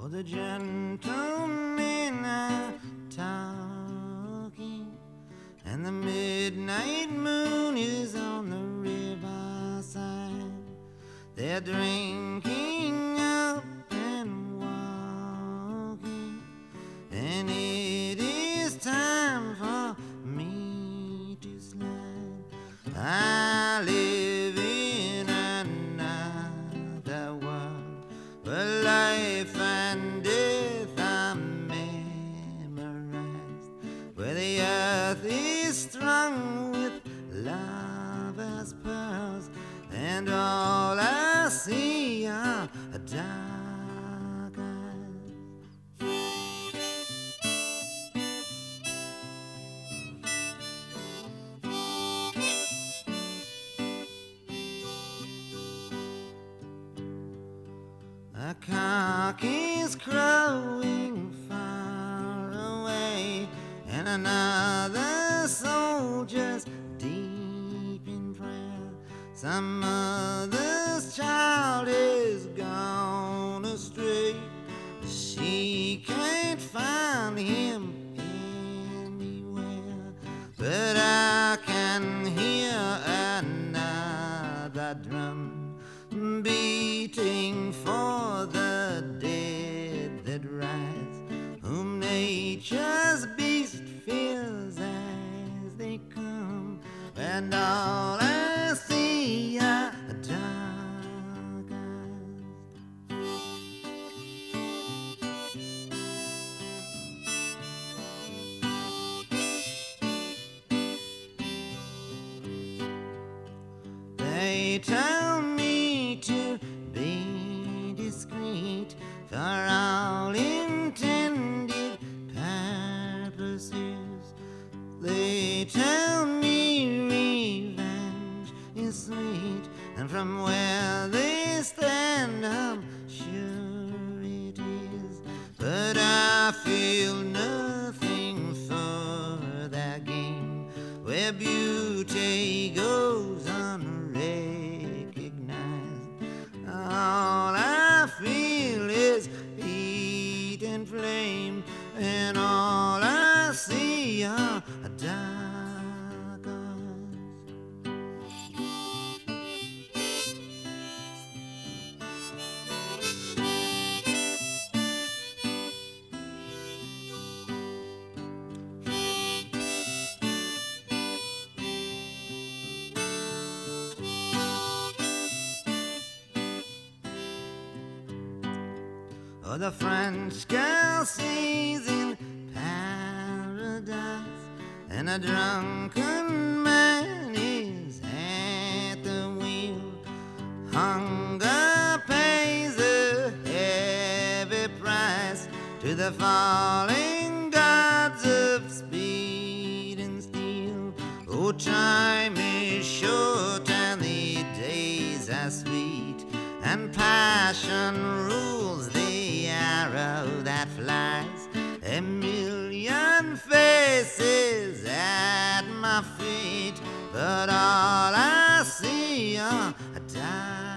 Oh, the gentlemen are talking, and the midnight moon is on the riverside. They're drinking up and walking, and it is time for me to slide. I live in another world where life and death are memorized, where the earth is strung with lover's pearls, and all I see are dark eyes. A cock is crowing far away, and another soldier's deep in prayer. Some mother's child is gone astray. She can't find him anywhere, but I can hear another drum beating for the dead that rise, whom nature's beast fears as they come, and all I see are dark eyes. They tell me to be discreet for all intended purposes. They tell me revenge is sweet, and from where they stand I'm sure it is. But I feel nothing for their game, where beauty goes unrecognized. All I feel is heat and flame, and all I see are dark eyes. Oh, the French girl sings in paradise, and a drunken man is at the wheel. Hunger pays a heavy price to the falling gods of speed and steel. Oh, time is short and the days are sweet, and passion rules the arrow that flies. A million faces at my feet, but all I see are dark